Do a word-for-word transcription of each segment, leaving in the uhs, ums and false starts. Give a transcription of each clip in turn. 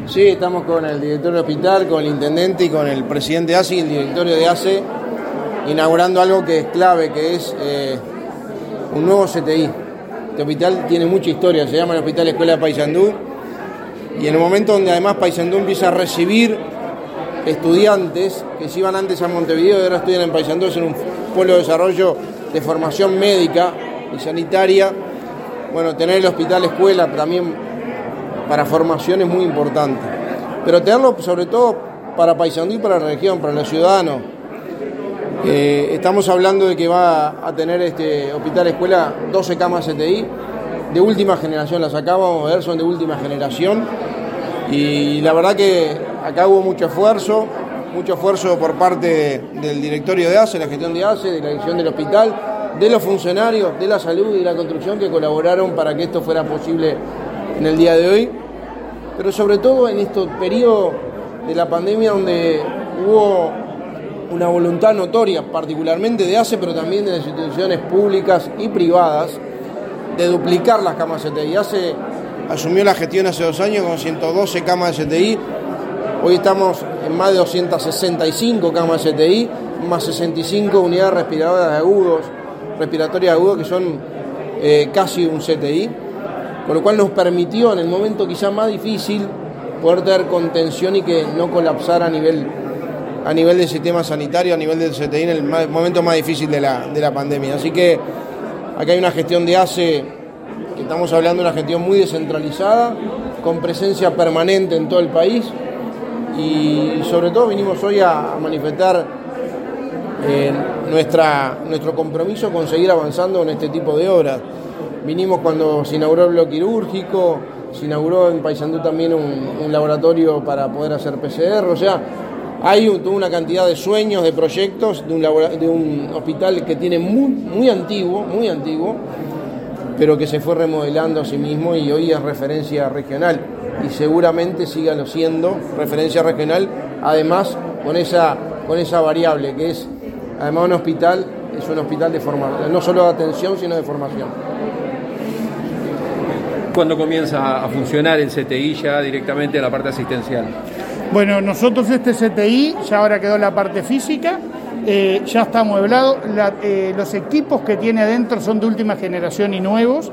Sí, estamos con el director del hospital, con el intendente y con el presidente de A C E y el directorio de A C E, inaugurando algo que es clave, que es eh, un nuevo C T I. Este hospital tiene mucha historia, se llama el Hospital Escuela Paysandú, y en el momento donde además Paysandú empieza a recibir estudiantes que se iban antes a Montevideo y ahora estudian en Paysandú, es en un polo de desarrollo de formación médica y sanitaria. Bueno, tener el Hospital Escuela también para formación es muy importante, pero tenerlo sobre todo para Paysandú y para la región, para los ciudadanos. Eh, estamos hablando de que va a tener este Hospital Escuela doce camas C T I de última generación, las acabamos de ver, son de última generación, y la verdad que acá hubo mucho esfuerzo, mucho esfuerzo por parte de, del directorio de A C E, la gestión de A C E, de la dirección del hospital, de los funcionarios de la salud y de la construcción que colaboraron para que esto fuera posible en el día de hoy, pero sobre todo en este periodo de la pandemia donde hubo una voluntad notoria, particularmente de A C E, pero también de las instituciones públicas y privadas, de duplicar las camas C T I. A C E asumió la gestión hace dos años con ciento doce camas de C T I, hoy estamos en más de doscientas sesenta y cinco camas de C T I, más sesenta y cinco unidades respiradoras de agudos, respiratorias agudos, que son eh, casi un C T I, con lo cual nos permitió en el momento quizá más difícil poder tener contención y que no colapsara a nivel, a nivel del sistema sanitario, a nivel del C T I en el más, momento más difícil de la, de la pandemia. Así que acá hay una gestión de A C E, que estamos hablando de una gestión muy descentralizada, con presencia permanente en todo el país, y sobre todo vinimos hoy a, a manifestar eh, nuestra, nuestro compromiso con seguir avanzando en este tipo de obras. Vinimos cuando se inauguró el bloque quirúrgico, se inauguró en Paysandú también un, un laboratorio para poder hacer P C R, o sea, hay un, toda una cantidad de sueños, de proyectos, de un, labora, de un hospital que tiene muy, muy antiguo, muy antiguo, pero que se fue remodelando a sí mismo y hoy es referencia regional y seguramente siga siendo referencia regional, además con esa, con esa variable que es, además un hospital, es un hospital de formación, no solo de atención sino de formación. ¿Cuándo comienza a funcionar el C T I ya directamente en la parte asistencial? Bueno, nosotros este C T I ya ahora quedó la parte física, eh, ya está amueblado, la, eh, los equipos que tiene adentro son de última generación y nuevos,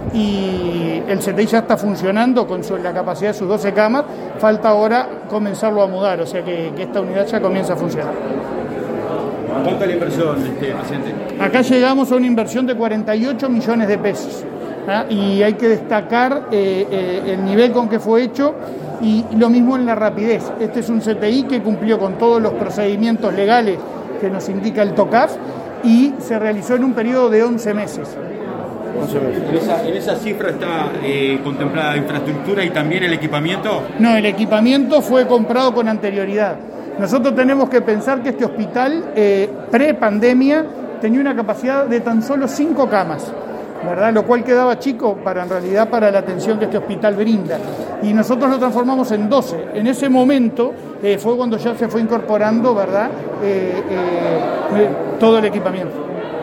y el C T I ya está funcionando con su, la capacidad de sus doce camas, falta ahora comenzarlo a mudar, o sea que, que esta unidad ya comienza a funcionar. ¿Cuánto es la inversión, este, presidente? Acá llegamos a una inversión de cuarenta y ocho millones de pesos. ¿Ah? Y hay que destacar eh, eh, el nivel con que fue hecho y lo mismo en la rapidez. Este es un C T I que cumplió con todos los procedimientos legales que nos indica el TOCAF y se realizó en un periodo de once meses. ¿En esa, en esa cifra está eh, contemplada la infraestructura y también el equipamiento? No, el equipamiento fue comprado con anterioridad. Nosotros tenemos que pensar que este hospital, eh, pre-pandemia, tenía una capacidad de tan solo cinco camas. ¿Verdad? Lo cual quedaba chico para en realidad para la atención que este hospital brinda. Y nosotros lo transformamos en doce. En ese momento eh, fue cuando ya se fue incorporando, ¿verdad? Eh, eh, todo el equipamiento.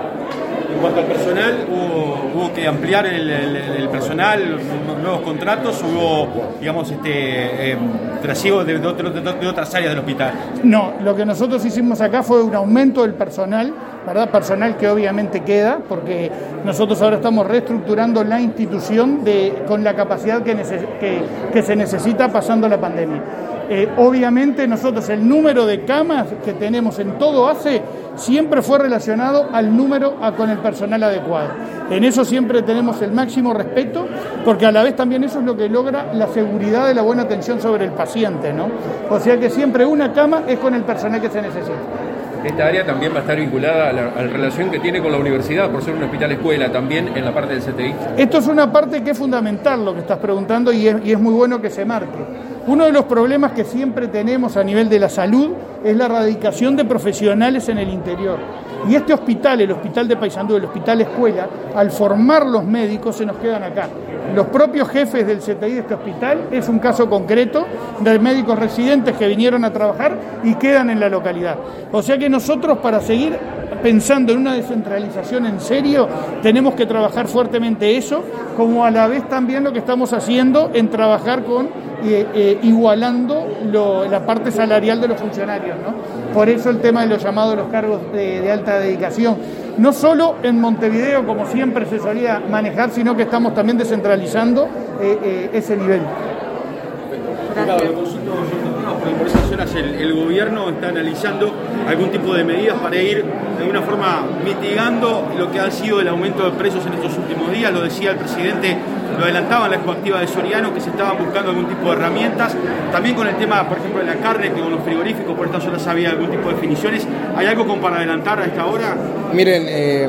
En cuanto al personal, hubo, hubo que ampliar el, el, el personal, nuevos contratos, hubo, digamos, este eh, trasiego de, de, otro, de, de otras áreas del hospital. No, lo que nosotros hicimos acá fue un aumento del personal, ¿verdad? Personal que obviamente queda, porque nosotros ahora estamos reestructurando la institución de, con la capacidad que, neces, que, que se necesita pasando la pandemia. Eh, obviamente nosotros el número de camas que tenemos en todo A C E siempre fue relacionado al número a, con el personal adecuado. En eso siempre tenemos el máximo respeto, porque a la vez también eso es lo que logra la seguridad de la buena atención sobre el paciente, ¿no? O sea que siempre una cama es con el personal que se necesita. Esta área también va a estar vinculada a la, a la relación que tiene con la universidad, por ser un hospital escuela, también en la parte del C T I. Esto es una parte que es fundamental lo que estás preguntando y es, y es muy bueno que se marque. Uno de los problemas que siempre tenemos a nivel de la salud es la radicación de profesionales en el interior. Y este hospital, el hospital de Paysandú, el hospital escuela, al formar los médicos se nos quedan acá. Los propios jefes del C T I de este hospital es un caso concreto de médicos residentes que vinieron a trabajar y quedan en la localidad. O sea que nosotros, para seguir pensando en una descentralización en serio, tenemos que trabajar fuertemente eso, como a la vez también lo que estamos haciendo en trabajar con eh, eh, igualando lo, la parte salarial de los funcionarios, ¿no? Por eso el tema de los llamados los cargos de, de alta dedicación. No solo en Montevideo, como siempre se solía manejar, sino que estamos también descentralizando eh, eh, ese nivel. Claro, lo consulto, por esas horas el, el gobierno está analizando algún tipo de medidas para ir de alguna forma mitigando lo que ha sido el aumento de precios en estos últimos días. Lo decía el presidente, lo adelantaba en la coactiva de Soriano, que se estaban buscando algún tipo de herramientas. También con el tema, por ejemplo, de la carne, que con los frigoríficos por estas horas había algún tipo de definiciones. ¿Hay algo como para adelantar a esta hora? Miren, eh,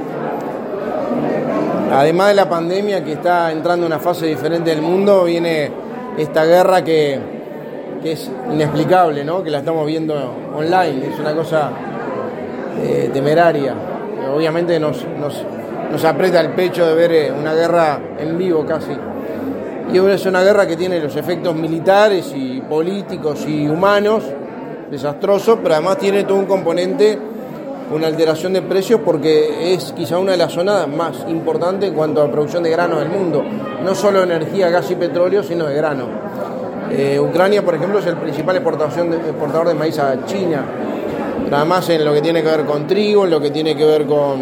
además de la pandemia que está entrando en una fase diferente del mundo, viene esta guerra que, que es inexplicable, ¿no? Que la estamos viendo online, es una cosa eh, temeraria. Obviamente nos, nos, nos aprieta el pecho de ver eh, una guerra en vivo casi. Y es una guerra que tiene los efectos militares y políticos y humanos desastrosos, pero además tiene todo un componente, una alteración de precios, porque es quizá una de las zonas más importantes en cuanto a producción de grano del mundo. No solo energía, gas y petróleo, sino de grano. Eh, Ucrania, por ejemplo, es el principal exportación de, exportador de maíz a China. Pero además en lo que tiene que ver con trigo, en lo que tiene que ver con,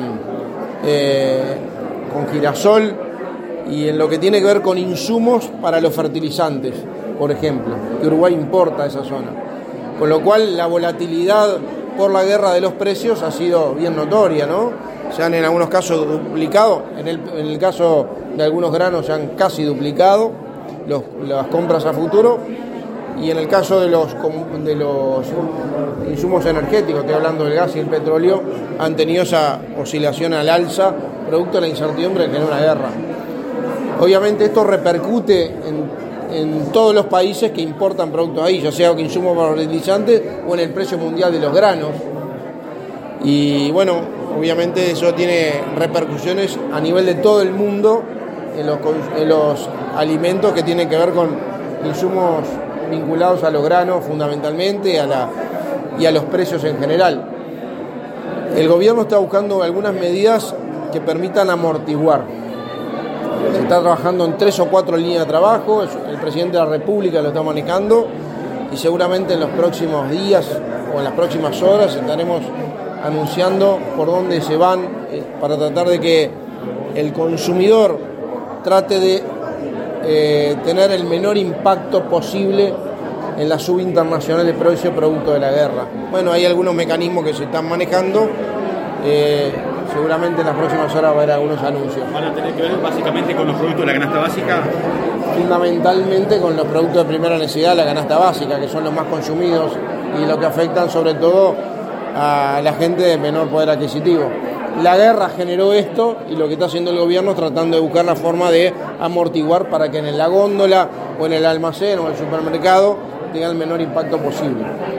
eh, con girasol y en lo que tiene que ver con insumos para los fertilizantes, por ejemplo, que Uruguay importa a esa zona. Con lo cual la volatilidad por la guerra de los precios ha sido bien notoria, ¿no? Se han en algunos casos duplicado, en el, en el caso de algunos granos se han casi duplicado los, las compras a futuro, y en el caso de los, de los insumos energéticos, estoy hablando del gas y el petróleo, han tenido esa oscilación al alza, producto de la incertidumbre que genera una guerra. Obviamente esto repercute en en todos los países que importan productos ahí, ya sea que insumos para fertilizantes o en el precio mundial de los granos. Y bueno, obviamente eso tiene repercusiones a nivel de todo el mundo en los, en los alimentos que tienen que ver con insumos vinculados a los granos fundamentalmente a la, y a los precios en general. El gobierno está buscando algunas medidas que permitan amortiguar. Se está trabajando en tres o cuatro líneas de trabajo, el presidente de la República lo está manejando y seguramente en los próximos días o en las próximas horas estaremos anunciando por dónde se van eh, para tratar de que el consumidor trate de eh, tener el menor impacto posible en la suba internacional de precios producto de la guerra. Bueno, hay algunos mecanismos que se están manejando. Eh, Seguramente en las próximas horas va a haber algunos anuncios. ¿Van a tener que ver básicamente con los productos de la canasta básica? Fundamentalmente con los productos de primera necesidad de la canasta básica, que son los más consumidos y lo que afectan sobre todo a la gente de menor poder adquisitivo. La guerra generó esto y lo que está haciendo el gobierno es tratando de buscar la forma de amortiguar para que en la góndola o en el almacén o en el supermercado tenga el menor impacto posible.